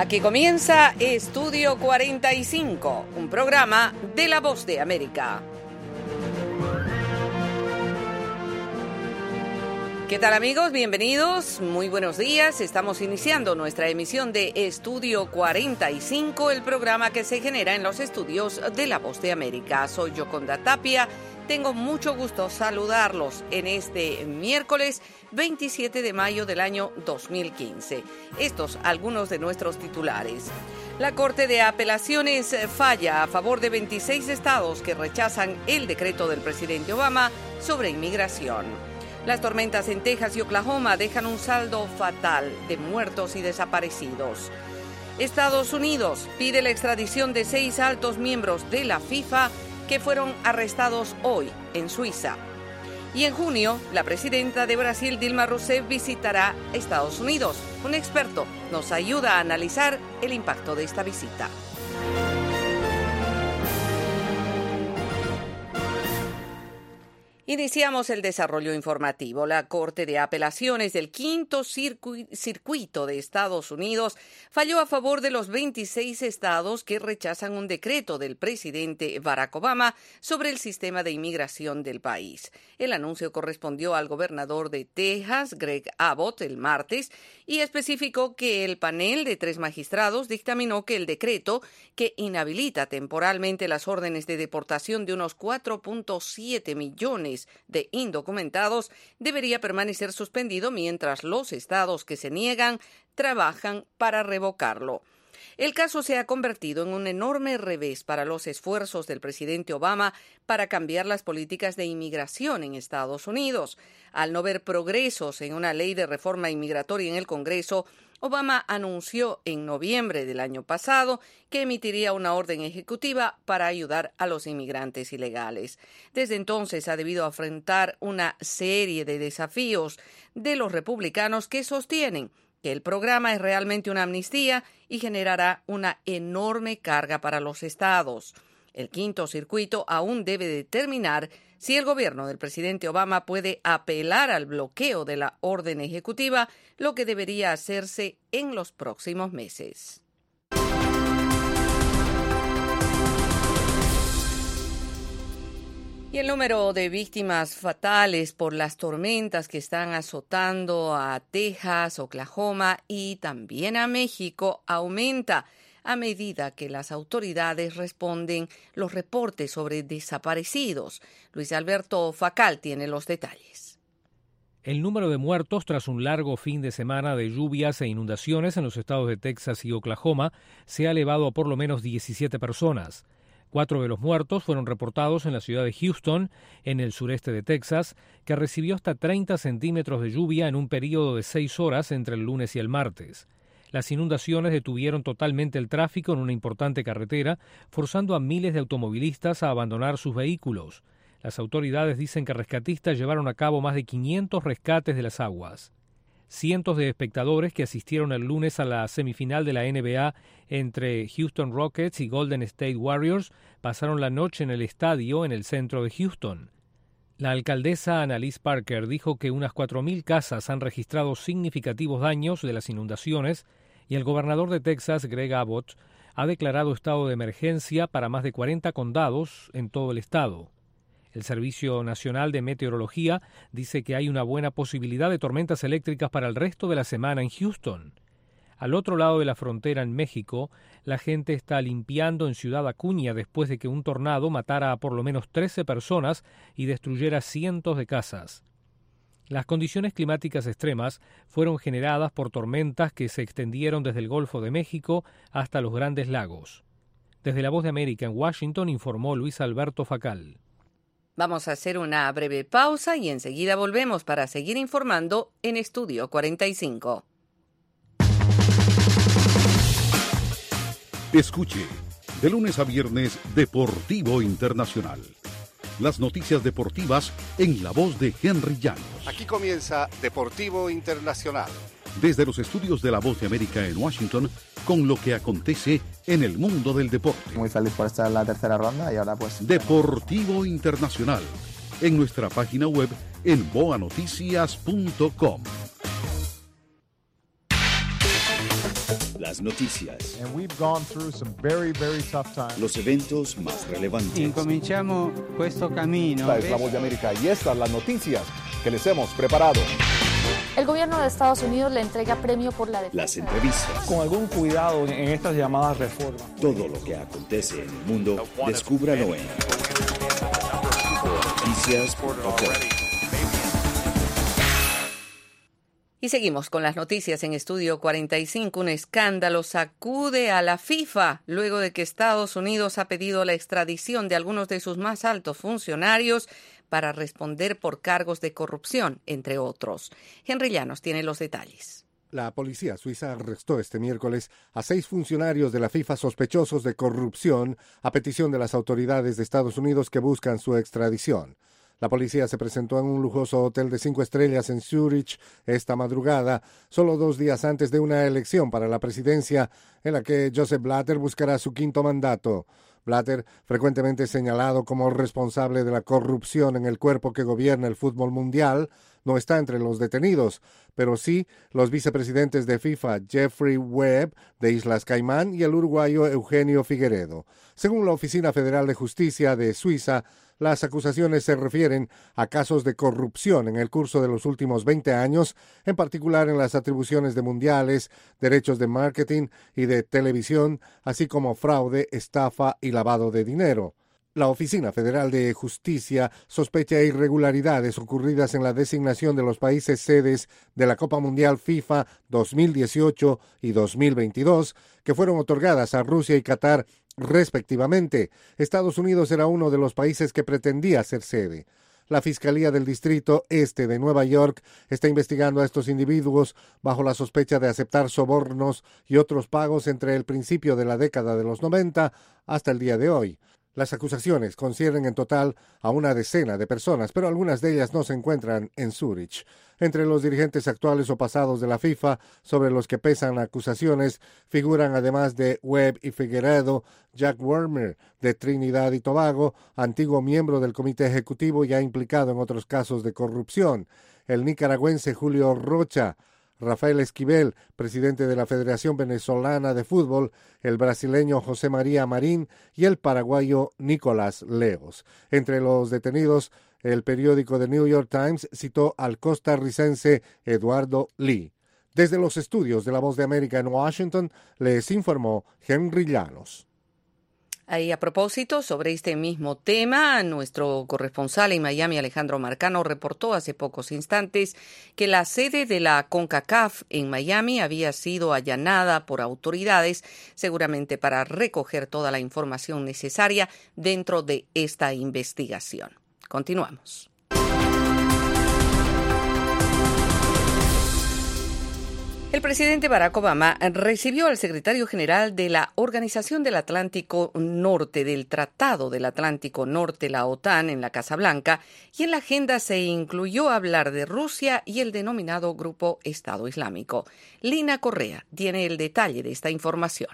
Aquí comienza Estudio 45, un programa de La Voz de América. ¿Qué tal, amigos? Bienvenidos, muy buenos días. Estamos iniciando nuestra emisión de Estudio 45, el programa que se genera en los estudios de La Voz de América. Soy Yoconda Tapia. Tengo mucho gusto saludarlos en este miércoles 27 de mayo del año 2015. Estos algunos de nuestros titulares. La Corte de Apelaciones falla a favor de 26 estados que rechazan el decreto del presidente Obama sobre inmigración. Las tormentas en Texas y Oklahoma dejan un saldo fatal de muertos y desaparecidos. Estados Unidos pide la extradición de 6 altos miembros de la FIFA que fueron arrestados hoy en Suiza. Y en junio, la presidenta de Brasil, Dilma Rousseff, visitará Estados Unidos. Un experto nos ayuda a analizar el impacto de esta visita. Iniciamos el desarrollo informativo. La Corte de Apelaciones del Quinto Circuito de Estados Unidos falló a favor de los 26 estados que rechazan un decreto del presidente Barack Obama sobre el sistema de inmigración del país. El anuncio correspondió al gobernador de Texas, Greg Abbott, el martes, y especificó que el panel de 3 magistrados dictaminó que el decreto, que inhabilita temporalmente las órdenes de deportación de unos 4.7 millones de indocumentados, debería permanecer suspendido mientras los estados que se niegan trabajan para revocarlo. El caso se ha convertido en un enorme revés para los esfuerzos del presidente Obama para cambiar las políticas de inmigración en Estados Unidos. Al no ver progresos en una ley de reforma inmigratoria en el Congreso, Obama anunció en noviembre del año pasado que emitiría una orden ejecutiva para ayudar a los inmigrantes ilegales. Desde entonces ha debido afrontar una serie de desafíos de los republicanos que sostienen que el programa es realmente una amnistía y generará una enorme carga para los estados. El Quinto Circuito aún debe determinar si el gobierno del presidente Obama puede apelar al bloqueo de la orden ejecutiva, lo que debería hacerse en los próximos meses. Y el número de víctimas fatales por las tormentas que están azotando a Texas, Oklahoma y también a México aumenta a medida que las autoridades responden los reportes sobre desaparecidos. Luis Alberto Facal tiene los detalles. El número de muertos tras un largo fin de semana de lluvias e inundaciones en los estados de Texas y Oklahoma se ha elevado a por lo menos 17 personas. 4 de los muertos fueron reportados en la ciudad de Houston, en el sureste de Texas, que recibió hasta 30 centímetros de lluvia en un período de 6 horas entre el lunes y el martes. Las inundaciones detuvieron totalmente el tráfico en una importante carretera, forzando a miles de automovilistas a abandonar sus vehículos. Las autoridades dicen que rescatistas llevaron a cabo más de 500 rescates de las aguas. Cientos de espectadores que asistieron el lunes a la semifinal de la NBA entre Houston Rockets y Golden State Warriors pasaron la noche en el estadio en el centro de Houston. La alcaldesa Annalise Parker dijo que unas 4.000 casas han registrado significativos daños de las inundaciones y el gobernador de Texas, Greg Abbott, ha declarado estado de emergencia para más de 40 condados en todo el estado. El Servicio Nacional de Meteorología dice que hay una buena posibilidad de tormentas eléctricas para el resto de la semana en Houston. Al otro lado de la frontera en México, la gente está limpiando en Ciudad Acuña después de que un tornado matara a por lo menos 13 personas y destruyera cientos de casas. Las condiciones climáticas extremas fueron generadas por tormentas que se extendieron desde el Golfo de México hasta los Grandes Lagos. Desde La Voz de América en Washington informó Luis Alberto Facal. Vamos a hacer una breve pausa y enseguida volvemos para seguir informando en Estudio 45. Escuche, de lunes a viernes, Deportivo Internacional. Las noticias deportivas en la voz de Henry Llanos. Aquí comienza Deportivo Internacional. Desde los estudios de La Voz de América en Washington, con lo que acontece en el mundo del deporte. Muy feliz por estar en la tercera ronda y ahora pues... Deportivo Internacional, en nuestra página web en boanoticias.com. las noticias. And we've gone through some very, very tough times. Los eventos más relevantes. Incominciamo questo cammino. Esta es La Voz de América y estas las noticias que les hemos preparado. El gobierno de Estados Unidos le entrega premio por la defensa. Las entrevistas. Con algún cuidado en estas llamadas reformas. Todo lo que acontece en el mundo, descúbralo en noticias.com. Y seguimos con las noticias en Estudio 45. Un escándalo sacude a la FIFA luego de que Estados Unidos ha pedido la extradición de algunos de sus más altos funcionarios para responder por cargos de corrupción, entre otros. Henry Llanos tiene los detalles. La policía suiza arrestó este miércoles a 6 funcionarios de la FIFA sospechosos de corrupción a petición de las autoridades de Estados Unidos que buscan su extradición. La policía se presentó en un lujoso hotel de 5 estrellas en Zúrich esta madrugada, solo 2 días antes de una elección para la presidencia en la que Joseph Blatter buscará su 5º mandato. Blatter, frecuentemente señalado como responsable de la corrupción en el cuerpo que gobierna el fútbol mundial, no está entre los detenidos, pero sí los vicepresidentes de FIFA, Jeffrey Webb, de Islas Caimán, y el uruguayo Eugenio Figueredo. Según la Oficina Federal de Justicia de Suiza, las acusaciones se refieren a casos de corrupción en el curso de los últimos 20 años, en particular en las atribuciones de mundiales, derechos de marketing y de televisión, así como fraude, estafa y lavado de dinero. La Oficina Federal de Justicia sospecha irregularidades ocurridas en la designación de los países sedes de la Copa Mundial FIFA 2018 y 2022, que fueron otorgadas a Rusia y Qatar respectivamente. Estados Unidos era uno de los países que pretendía ser sede. La Fiscalía del Distrito Este de Nueva York está investigando a estos individuos bajo la sospecha de aceptar sobornos y otros pagos entre el principio de la década de los 90 hasta el día de hoy. Las acusaciones conciernen en total a una decena de personas, pero algunas de ellas no se encuentran en Zúrich. Entre los dirigentes actuales o pasados de la FIFA, sobre los que pesan acusaciones, figuran además de Webb y Figueredo, Jack Wormer, de Trinidad y Tobago, antiguo miembro del comité ejecutivo ya implicado en otros casos de corrupción, el nicaragüense Julio Rocha, Rafael Esquivel, presidente de la Federación Venezolana de Fútbol, el brasileño José María Marín y el paraguayo Nicolás Leos. Entre los detenidos, el periódico The New York Times citó al costarricense Eduardo Lee. Desde los estudios de La Voz de América en Washington, les informó Henry Llanos. Ahí a propósito, sobre este mismo tema, nuestro corresponsal en Miami, Alejandro Marcano, reportó hace pocos instantes que la sede de la CONCACAF en Miami había sido allanada por autoridades, seguramente para recoger toda la información necesaria dentro de esta investigación. Continuamos. El presidente Barack Obama recibió al secretario general de la Organización del Atlántico Norte, del Tratado del Atlántico Norte, la OTAN, en la Casa Blanca, y en la agenda se incluyó hablar de Rusia y el denominado Grupo Estado Islámico. Lina Correa tiene el detalle de esta información.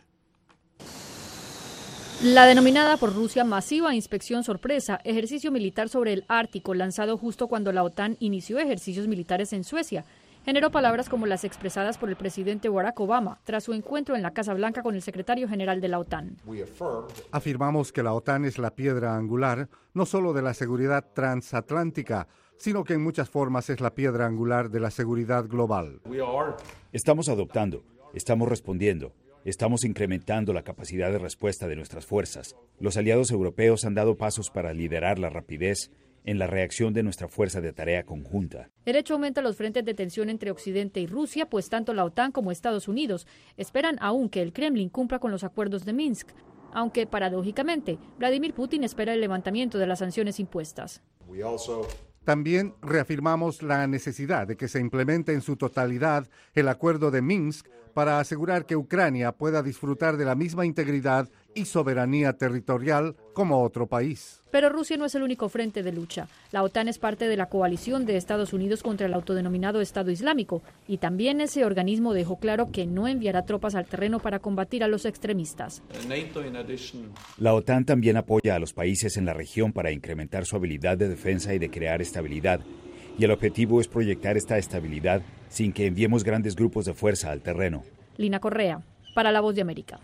La denominada por Rusia masiva inspección sorpresa, ejercicio militar sobre el Ártico, lanzado justo cuando la OTAN inició ejercicios militares en Suecia, generó palabras como las expresadas por el presidente Barack Obama tras su encuentro en la Casa Blanca con el secretario general de la OTAN. Afirmamos que la OTAN es la piedra angular no solo de la seguridad transatlántica, sino que en muchas formas es la piedra angular de la seguridad global. Estamos adoptando, estamos respondiendo, estamos incrementando la capacidad de respuesta de nuestras fuerzas. Los aliados europeos han dado pasos para liderar la rapidez en la reacción de nuestra fuerza de tarea conjunta. El hecho aumenta los frentes de tensión entre Occidente y Rusia, pues tanto la OTAN como Estados Unidos esperan aún que el Kremlin cumpla con los acuerdos de Minsk, aunque paradójicamente Vladimir Putin espera el levantamiento de las sanciones impuestas. También reafirmamos la necesidad de que se implemente en su totalidad el acuerdo de Minsk para asegurar que Ucrania pueda disfrutar de la misma integridad y soberanía territorial como otro país. Pero Rusia no es el único frente de lucha. La OTAN es parte de la coalición de Estados Unidos contra el autodenominado Estado Islámico, y también ese organismo dejó claro que no enviará tropas al terreno para combatir a los extremistas. La OTAN también apoya a los países en la región para incrementar su habilidad de defensa y de crear estabilidad, y el objetivo es proyectar esta estabilidad sin que enviemos grandes grupos de fuerza al terreno. Lina Correa, Para La Voz de América.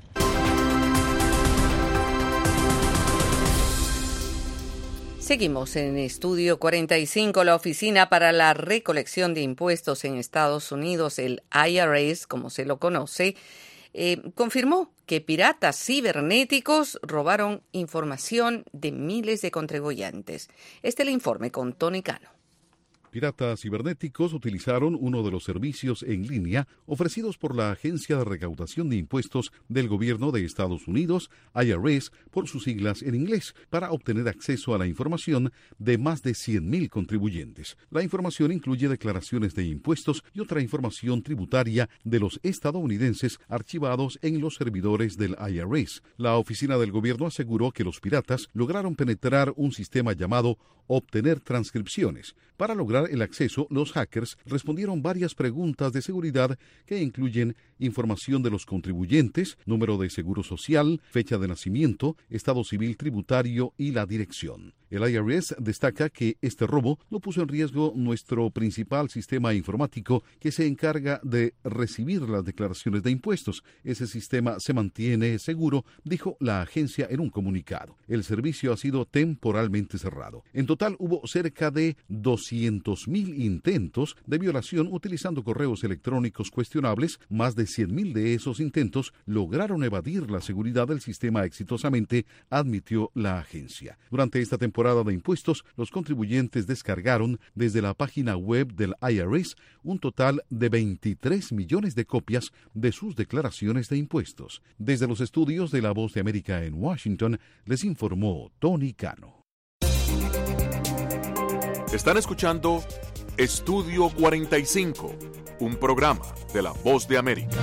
Seguimos en Estudio 45. La Oficina para la Recolección de Impuestos en Estados Unidos, el IRS, como se lo conoce, confirmó que piratas cibernéticos robaron información de miles de contribuyentes. Este es el informe con Tony Cano. Piratas cibernéticos utilizaron uno de los servicios en línea ofrecidos por la Agencia de Recaudación de Impuestos del Gobierno de Estados Unidos, IRS, por sus siglas en inglés, para obtener acceso a la información de más de 100,000 contribuyentes. La información incluye declaraciones de impuestos y otra información tributaria de los estadounidenses archivados en los servidores del IRS. La oficina del gobierno aseguró que los piratas lograron penetrar un sistema llamado obtener transcripciones. Para lograr el acceso, los hackers respondieron varias preguntas de seguridad que incluyen información de los contribuyentes, número de seguro social, fecha de nacimiento, estado civil tributario y la dirección. El IRS destaca que este robo no puso en riesgo nuestro principal sistema informático que se encarga de recibir las declaraciones de impuestos. Ese sistema se mantiene seguro, dijo la agencia en un comunicado. El servicio ha sido temporalmente cerrado. En total hubo cerca de 200,000 intentos de violación utilizando correos electrónicos cuestionables. Más de 100,000 de esos intentos lograron evadir la seguridad del sistema exitosamente, admitió la agencia. Durante esta temporada de impuestos, los contribuyentes descargaron desde la página web del IRS un total de 23 millones de copias de sus declaraciones de impuestos. Desde los estudios de La Voz de América en Washington, les informó Tony Cano. Están escuchando Estudio 45, un programa de La Voz de América.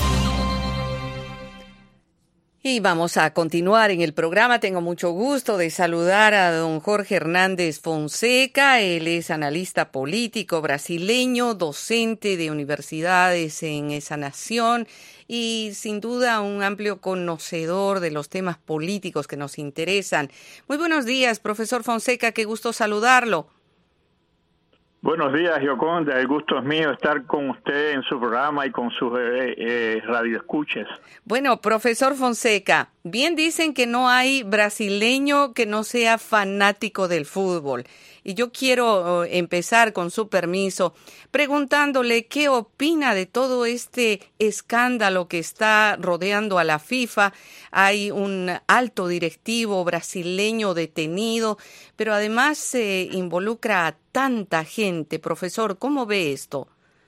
Y vamos a continuar en el programa. Tengo mucho gusto de saludar a don Jorge Hernández Fonseca. Él es analista político brasileño, docente de universidades en esa nación y sin duda un amplio conocedor de los temas políticos que nos interesan. Muy buenos días, profesor Fonseca, qué gusto saludarlo. Buenos días, Gioconda. El gusto es mío estar con usted en su programa y con sus radioescuchas. Bueno, profesor Fonseca, bien dicen que no hay brasileño que no sea fanático del fútbol. Y yo quiero empezar, con su permiso, preguntándole qué opina de todo este escándalo que está rodeando a la FIFA. Hay un alto directivo brasileño detenido, pero además se involucra a tanta gente. Profesor, ¿cómo ve esto?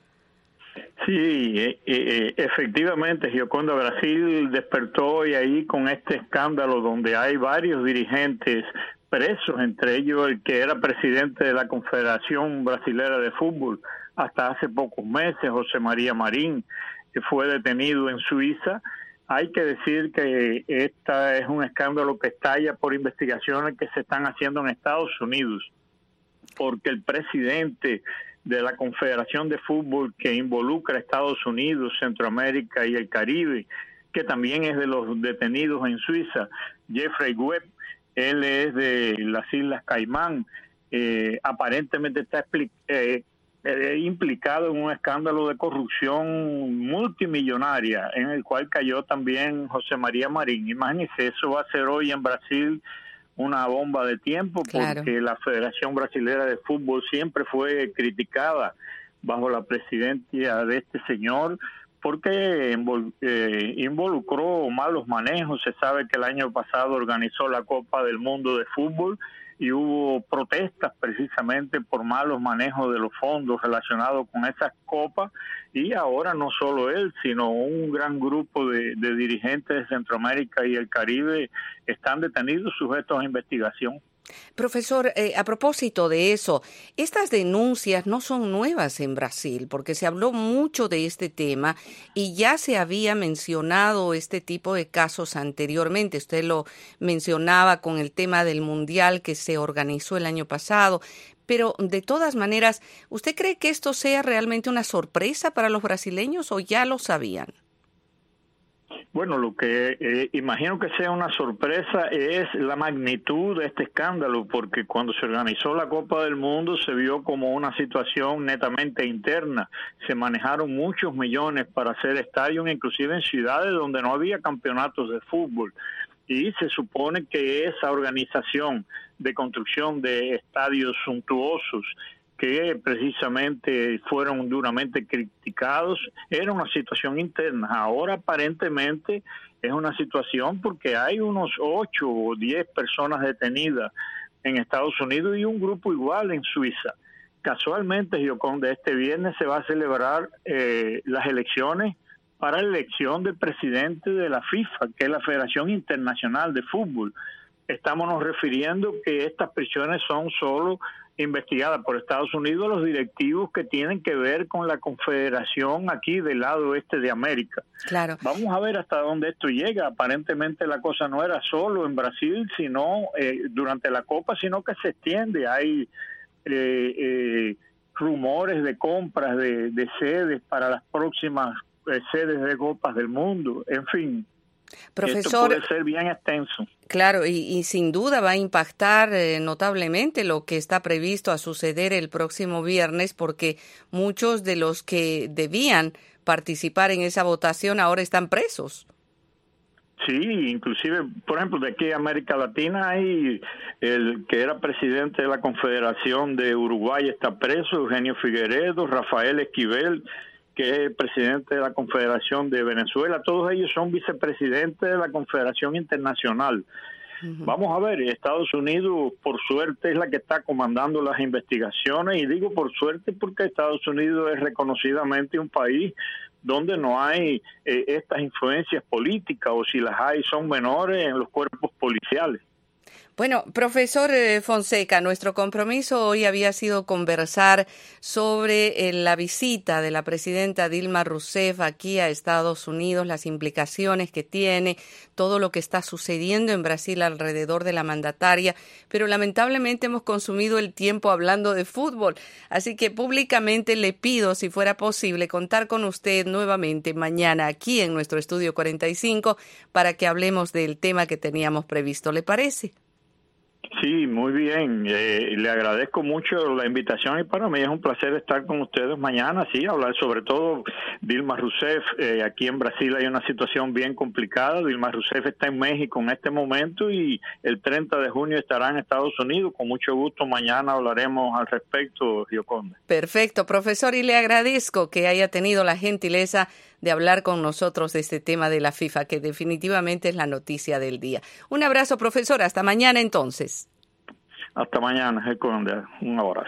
Sí, efectivamente, Gioconda, Brasil despertó hoy ahí con este escándalo donde hay varios dirigentes presos, entre ellos el que era presidente de la Confederación Brasilera de Fútbol hasta hace pocos meses, José María Marín, que fue detenido en Suiza. Hay que decir que esta es un escándalo que estalla por investigaciones que se están haciendo en Estados Unidos, porque el presidente de la Confederación de Fútbol que involucra a Estados Unidos, Centroamérica y el Caribe, que también es de los detenidos en Suiza, Jeffrey Webb, él es de las Islas Caimán, aparentemente está implicado en un escándalo de corrupción multimillonaria en el cual cayó también José María Marín. Imagínense, eso va a ser hoy en Brasil una bomba de tiempo, claro, porque la Federación Brasilera de Fútbol siempre fue criticada bajo la presidencia de este señor porque involucró malos manejos. Se sabe que el año pasado organizó la Copa del Mundo de Fútbol y hubo protestas precisamente por malos manejos de los fondos relacionados con esas copas, y ahora no solo él, sino un gran grupo de dirigentes de Centroamérica y el Caribe están detenidos sujetos a investigación. Profesor, a propósito de eso, estas denuncias no son nuevas en Brasil, porque se habló mucho de este tema y ya se había mencionado este tipo de casos anteriormente. Usted lo mencionaba con el tema del Mundial que se organizó el año pasado, pero de todas maneras, ¿usted cree que esto sea realmente una sorpresa para los brasileños o ya lo sabían? Bueno, lo que imagino que sea una sorpresa es la magnitud de este escándalo, porque cuando se organizó la Copa del Mundo se vio como una situación netamente interna. Se manejaron muchos millones para hacer estadios, inclusive en ciudades donde no había campeonatos de fútbol. Y se supone que esa organización de construcción de estadios suntuosos, que precisamente fueron duramente criticados, era una situación interna. Ahora aparentemente es una situación porque hay unos 8 o 10 personas detenidas en Estados Unidos y un grupo igual en Suiza. Casualmente, Gioconda, este viernes se va a celebrar las elecciones para la elección del presidente de la FIFA, que es la Federación Internacional de Fútbol. Estamos refiriendo que estas prisiones son solo investigadas por Estados Unidos, los directivos que tienen que ver con la confederación aquí del lado este de América. Claro. Vamos a ver hasta dónde esto llega. Aparentemente la cosa no era solo en Brasil, sino durante la Copa, sino que se extiende. Hay rumores de compras de sedes para las próximas sedes de Copas del Mundo. En fin, profesor, esto puede ser bien extenso. Claro, y sin duda va a impactar notablemente lo que está previsto a suceder el próximo viernes, porque muchos de los que debían participar en esa votación ahora están presos. Sí, inclusive, por ejemplo, de aquí a América Latina hay el que era presidente de la Confederación de Uruguay está preso, Eugenio Figueredo, Rafael Esquivel, que es el presidente de la Confederación de Venezuela. Todos ellos son vicepresidentes de la Confederación Internacional. Uh-huh. Vamos a ver, Estados Unidos, por suerte, es la que está comandando las investigaciones, y digo por suerte porque Estados Unidos es reconocidamente un país donde no hay estas influencias políticas, o si las hay son menores en los cuerpos policiales. Bueno, profesor Fonseca, nuestro compromiso hoy había sido conversar sobre la visita de la presidenta Dilma Rousseff aquí a Estados Unidos, las implicaciones que tiene, todo lo que está sucediendo en Brasil alrededor de la mandataria, pero lamentablemente hemos consumido el tiempo hablando de fútbol, así que públicamente le pido, si fuera posible, contar con usted nuevamente mañana aquí en nuestro estudio 45 para que hablemos del tema que teníamos previsto. ¿Le parece? Sí, muy bien. Le agradezco mucho la invitación y para mí es un placer estar con ustedes mañana, sí, hablar sobre todo Dilma Rousseff. Aquí en Brasil hay una situación bien complicada. Dilma Rousseff está en México en este momento y el 30 de junio estará en Estados Unidos. Con mucho gusto mañana hablaremos al respecto, Gioconda. Perfecto, profesor, y le agradezco que haya tenido la gentileza de hablar con nosotros de este tema de la FIFA, que definitivamente es la noticia del día. Un abrazo, profesor. Hasta mañana, entonces. Hasta mañana, Gioconda. Un abrazo.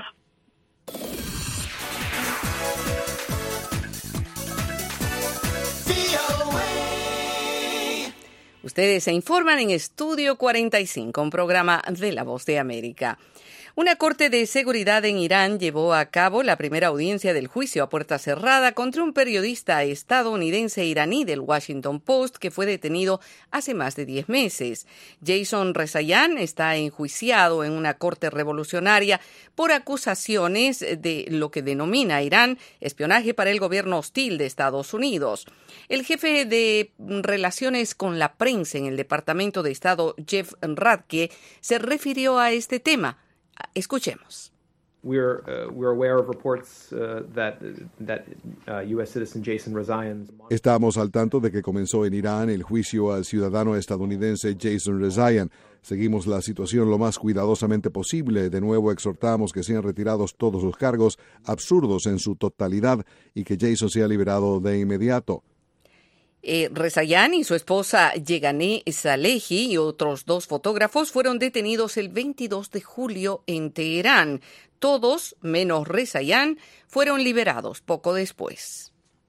Ustedes se informan en Estudio 45, un programa de La Voz de América. Una corte de seguridad en Irán llevó a cabo la primera audiencia del juicio a puerta cerrada contra un periodista estadounidense iraní del Washington Post que fue detenido hace más de 10 meses. Jason Rezaian está enjuiciado en una corte revolucionaria por acusaciones de lo que denomina Irán espionaje para el gobierno hostil de Estados Unidos. El jefe de Relaciones con la Prensa en el Departamento de Estado, Jeff Radke, se refirió a este tema. Escuchemos. We're aware of reports that U.S. citizen Jason Rezaian. Estamos al tanto de que comenzó en Irán el juicio al ciudadano estadounidense Jason Rezaian. Seguimos la situación lo más cuidadosamente posible. De nuevo exhortamos que sean retirados todos los cargos absurdos en su totalidad y que Jason sea liberado de inmediato. Rezaian y su esposa Yeganeh Salehi y otros 2 fotógrafos fueron detenidos el 22 de julio en Teherán. Todos, menos Rezaian, fueron liberados poco después.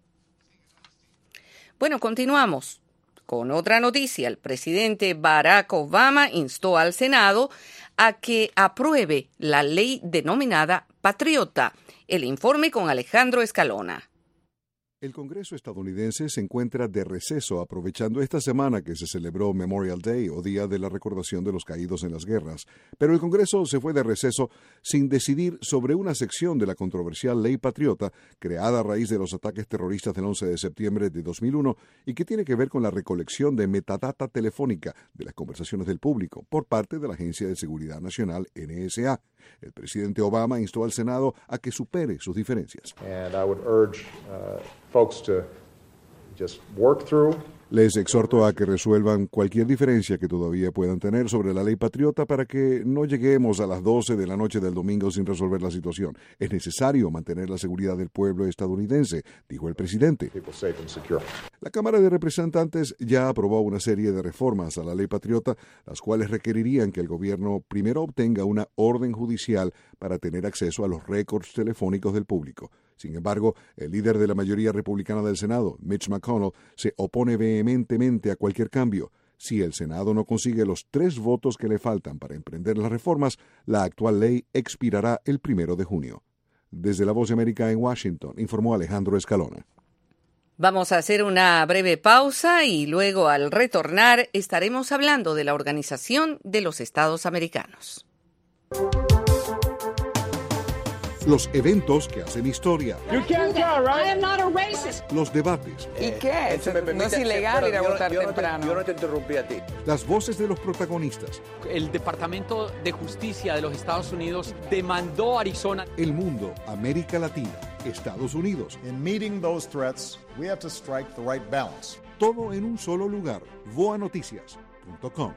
Bueno, continuamos con otra noticia. El presidente Barack Obama instó al Senado a que apruebe la ley denominada Patriota. El informe con Alejandro Escalona. El Congreso estadounidense se encuentra de receso aprovechando esta semana que se celebró Memorial Day o Día de la Recordación de los Caídos en las Guerras. Pero el Congreso se fue de receso sin decidir sobre una sección de la controversial Ley Patriota creada a raíz de los ataques terroristas del 11 de septiembre de 2001 y que tiene que ver con la recolección de metadata telefónica de las conversaciones del público por parte de la Agencia de Seguridad Nacional, NSA. El presidente Obama instó al Senado a que supere sus diferencias. Les exhorto a que resuelvan cualquier diferencia que todavía puedan tener sobre la ley patriota para que no lleguemos a las 12 de la noche del domingo sin resolver la situación. Es necesario mantener la seguridad del pueblo estadounidense, dijo el presidente. La Cámara de Representantes ya aprobó una serie de reformas a la ley patriota, las cuales requerirían que el gobierno primero obtenga una orden judicial para tener acceso a los récords telefónicos del público. Sin embargo, el líder de la mayoría republicana del Senado, Mitch McConnell, se opone vehementemente a cualquier cambio. Si el Senado no consigue los 3 votos que le faltan para emprender las reformas, la actual ley expirará el 1 de junio. Desde La Voz de América en Washington, informó Alejandro Escalona. Vamos a hacer una breve pausa y luego, al retornar, estaremos hablando de la Organización de los Estados Americanos. Los eventos que hacen historia. Los debates. ¿Y qué? No es ilegal ir a votar temprano. Yo no te interrumpí a ti. Las voces de los protagonistas. El Departamento de Justicia de los Estados Unidos demandó a Arizona. El mundo, América Latina, Estados Unidos. In meeting those threats, we have to strike the right balance. Todo en un solo lugar. voanoticias.com.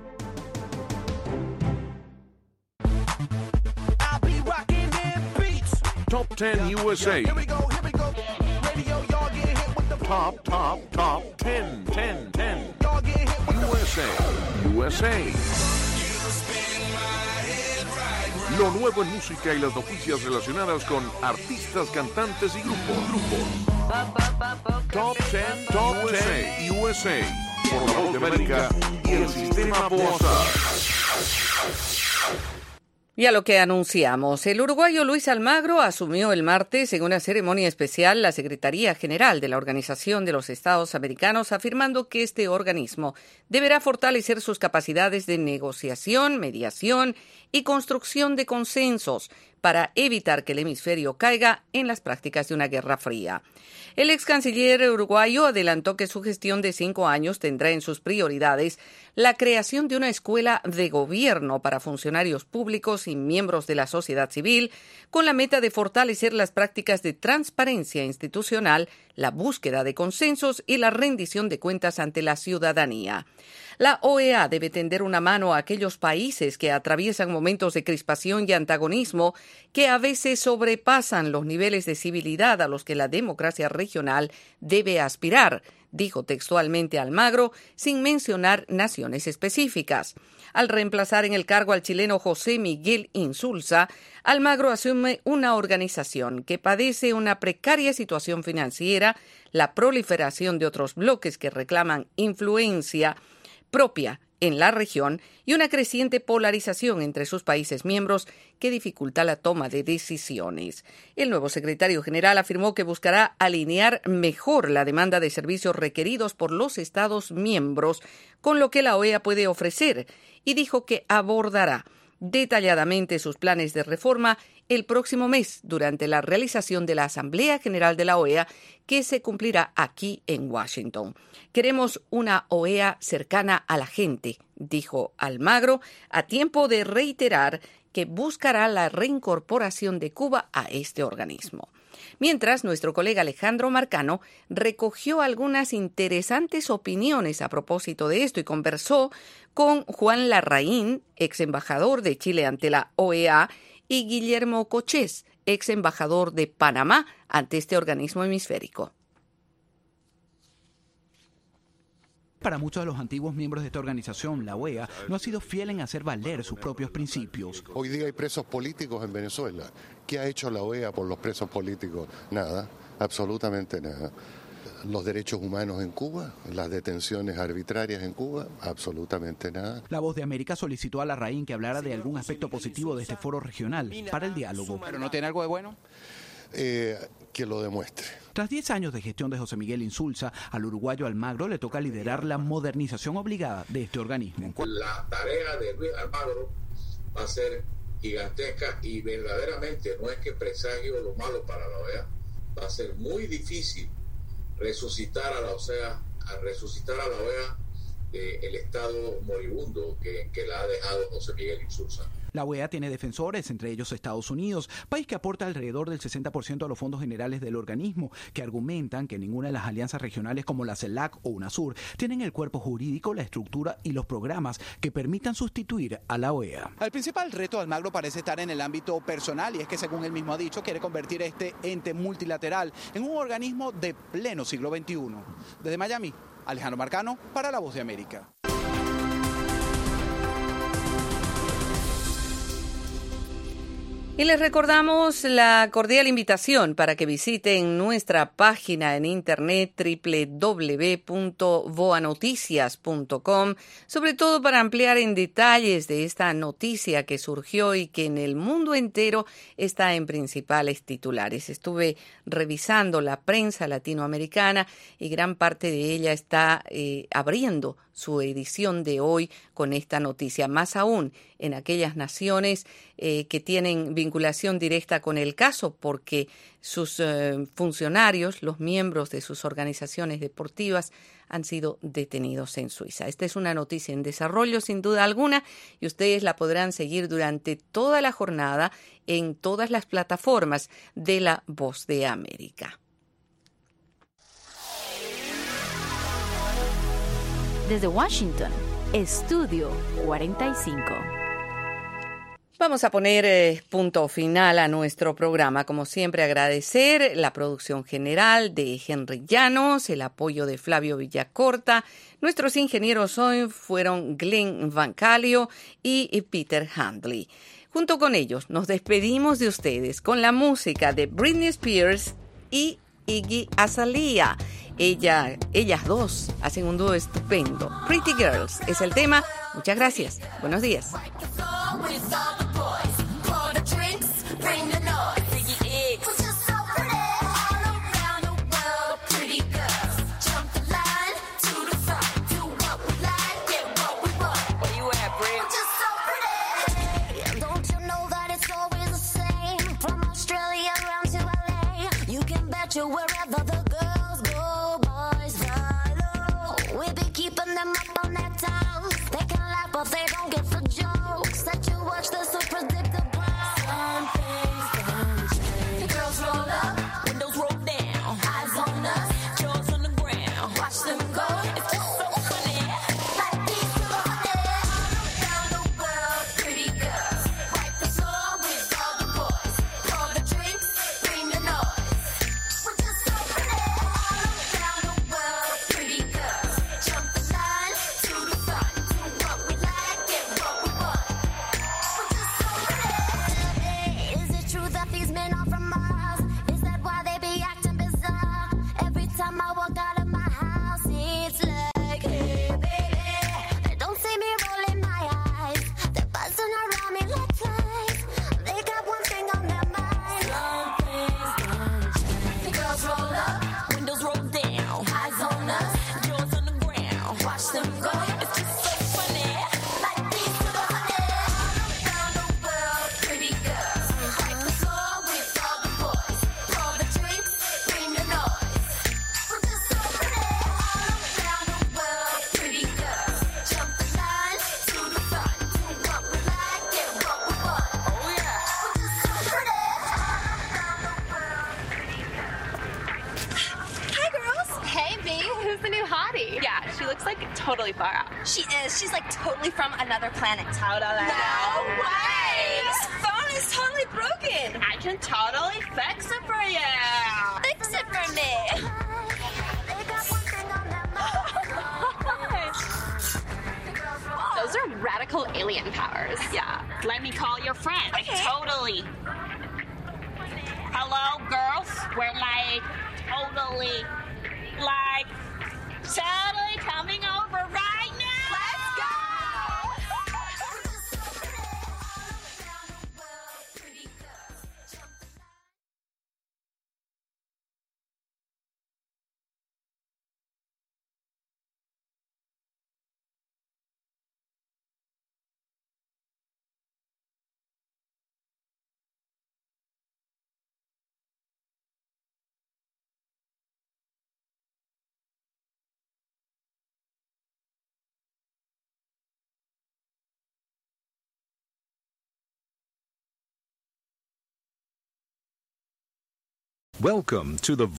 Top 10 USA. Here we go. Radio, y'all get hit with the top 10. Y'all get hit with USA. Lo nuevo en música y las noticias relacionadas con artistas, cantantes y grupos. Top 10 USA. Por La Voz de América y el Sistema Bosa. Y a lo que anunciamos, el uruguayo Luis Almagro asumió el martes en una ceremonia especial la Secretaría General de la Organización de los Estados Americanos, afirmando que este organismo deberá fortalecer sus capacidades de negociación, mediación y construcción de consensos para evitar que el hemisferio caiga en las prácticas de una guerra fría. El ex canciller uruguayo adelantó que su gestión de 5 años tendrá en sus prioridades la creación de una escuela de gobierno para funcionarios públicos y miembros de la sociedad civil, con la meta de fortalecer las prácticas de transparencia institucional, la búsqueda de consensos y la rendición de cuentas ante la ciudadanía. La OEA debe tender una mano a aquellos países que atraviesan momentos de crispación y antagonismo que a veces sobrepasan los niveles de civilidad a los que la democracia regional debe aspirar, dijo textualmente Almagro, sin mencionar naciones específicas. Al reemplazar en el cargo al chileno José Miguel Insulza, Almagro asume una organización que padece una precaria situación financiera, la proliferación de otros bloques que reclaman influencia propia en la región y una creciente polarización entre sus países miembros que dificulta la toma de decisiones. El nuevo secretario general afirmó que buscará alinear mejor la demanda de servicios requeridos por los Estados miembros con lo que la OEA puede ofrecer y dijo que abordará detalladamente sus planes de reforma el próximo mes durante la realización de la Asamblea General de la OEA que se cumplirá aquí en Washington. Queremos una OEA cercana a la gente, dijo Almagro, a tiempo de reiterar que buscará la reincorporación de Cuba a este organismo. Mientras, nuestro colega Alejandro Marcano recogió algunas interesantes opiniones a propósito de esto y conversó con Juan Larraín, ex embajador de Chile ante la OEA, y Guillermo Cochés, ex embajador de Panamá ante este organismo hemisférico. Para muchos de los antiguos miembros de esta organización, la OEA no ha sido fiel en hacer valer sus propios principios. Hoy día hay presos políticos en Venezuela. ¿Qué ha hecho la OEA por los presos políticos? Nada, absolutamente nada. Los derechos humanos en Cuba, las detenciones arbitrarias en Cuba, absolutamente nada. La Voz de América solicitó a Larraín que hablara de algún aspecto positivo de este foro regional para el diálogo. ¿Pero no tiene algo de bueno? que lo demuestre. Tras 10 años de gestión de José Miguel Insulza, al uruguayo Almagro le toca liderar la modernización obligada de este organismo. La tarea de Luis Almagro va a ser gigantesca y verdaderamente no es que presagio lo malo para la OEA. Va a ser muy difícil resucitar a la OEA, el estado moribundo que la ha dejado José Miguel Insulza. La OEA tiene defensores, entre ellos Estados Unidos, país que aporta alrededor del 60% a los fondos generales del organismo, que argumentan que ninguna de las alianzas regionales como la CELAC o UNASUR tienen el cuerpo jurídico, la estructura y los programas que permitan sustituir a la OEA. El principal reto de Almagro parece estar en el ámbito personal y es que, según él mismo ha dicho, quiere convertir este ente multilateral en un organismo de pleno siglo XXI. Desde Miami, Alejandro Marcano para La Voz de América. Y les recordamos la cordial invitación para que visiten nuestra página en internet www.voanoticias.com, sobre todo para ampliar en detalles de esta noticia que surgió y que en el mundo entero está en principales titulares. Estuve revisando la prensa latinoamericana y gran parte de ella está abriendo su edición de hoy con esta noticia, más aún en aquellas naciones que tienen vinculación directa con el caso, porque sus funcionarios, los miembros de sus organizaciones deportivas, han sido detenidos en Suiza. Esta es una noticia en desarrollo, sin duda alguna, y ustedes la podrán seguir durante toda la jornada en todas las plataformas de La Voz de América. Desde Washington, Estudio 45. Vamos a poner punto final a nuestro programa. Como siempre, agradecer la producción general de Henry Llanos, el apoyo de Flavio Villacorta. Nuestros ingenieros hoy fueron Glenn Van Calio y Peter Handley. Junto con ellos, nos despedimos de ustedes con la música de Britney Spears y Iggy Azalea. Ellas dos hacen un dúo estupendo. Pretty Girls es el tema. Muchas gracias. Buenos días. Wherever the girls go, boys follow. We be keeping them up on that time. They can laugh, but they don't get the jokes. That you watch, they're so predictable. Some things don't change. The girls roll up, windows roll down. Eyes on us, jaws on the ground. Watch them go, it's just so funny. Like these little honey. All around the world, pretty girls. Wipe the floor with all the boys. Pour the drinks, bring the noise. Totally far out. She is. She's like totally from another planet. Totally. No way! This phone is totally broken. I can totally fix it for you. Fix it for me. Those are radical alien powers. Yeah. Let me call your friend. Okay. Totally. Hello, girls. We're like totally coming over right now. Let's go. Welcome to the